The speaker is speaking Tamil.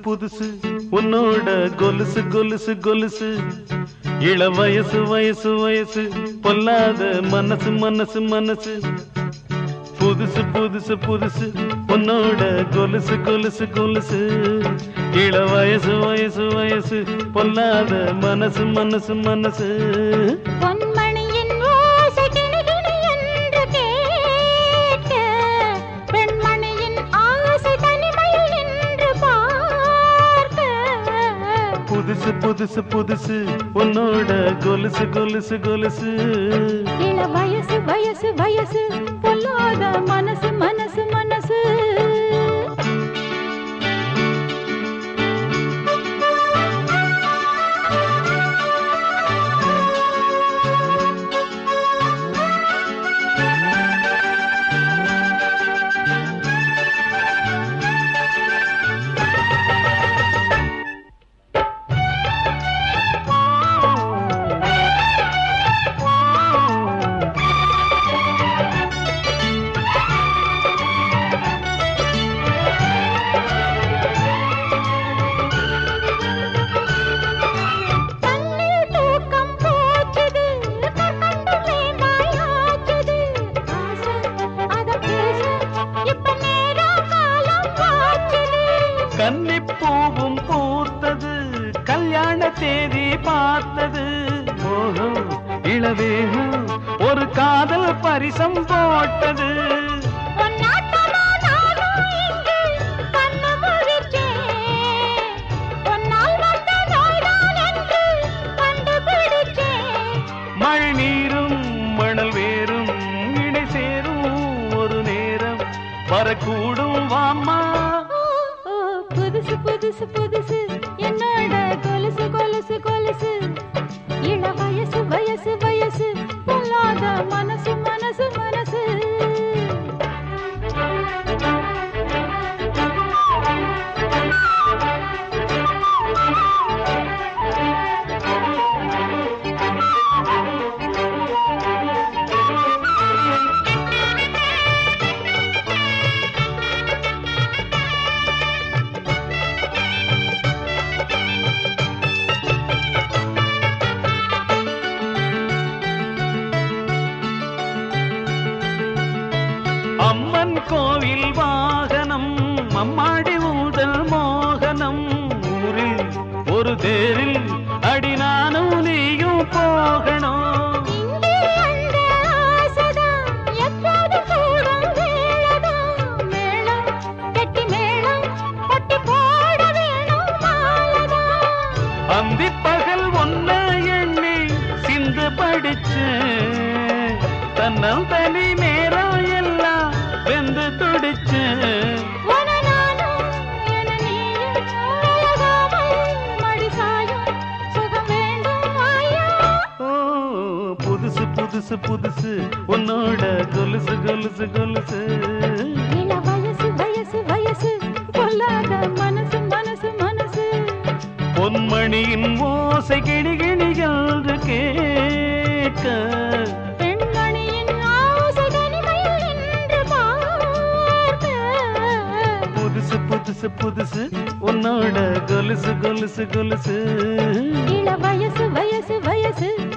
புதுசு உன்னோட கொலுசு கொலுசு கொலுசு இள வயசு வயசு வயசு பொல்லாத மனசு மனசு மனசு புதுசு புதுசு புதுசு உன்னோட கொலுசு கொலுசு கொலுசு இள வயசு வயசு வயசு பொல்லாத மனசு மனசு மனசு புதுசு புதுசு புதுசு உன்னோட கொலுசு கொலுசு கொலுசு இள வயசு வயசு வயசு பொல்லாத மனசு மனசு மனசு கன்னிப்பூவும் பூத்தது கல்யாண தேதி பார்த்தது மோகம் இளவேகம் ஒரு காதல் பரிசம் போட்டது மழை நீரும் மணல் வேறும் இணை சேரும் ஒரு நேரம் வரக்கூடும் வாமா புதுசு புதுசு புதுசு என்னோட கொலுசு கொலுசு கொலுசு இள வயசு வயசு வயசு பொல்லாத மனசு மனசு மனசு அம்மன் கோவில் வாகனம் அம்மாடி ஊதல் மோகனம் ஊரில் ஒரு தேரில் அடி நானும் நீயும் போகணும் அந்தி பகல் ஒன்ன எண்ணி சிந்து படிச்சு தன்னல் தனி நேரம் எல்லாம் வெந்து துடிச்சு புதுசு புதுசு புதுசு உன்னோட கொலுசு கொலுசு கொலுசு இள வயசு வயசு வயசு பொல்லாத மனசு மனசு மனசு பொன்மணியின் ஓசை கிணிகிணி என்று கேட்க பெண்மணியின் ஆசை தனிமையில் நின்று பார்க்க புதுசு புதுசு புதுசு உன்னோட கொலுசு கொலுசு கொலுசு இள வயசு வயசு வயசு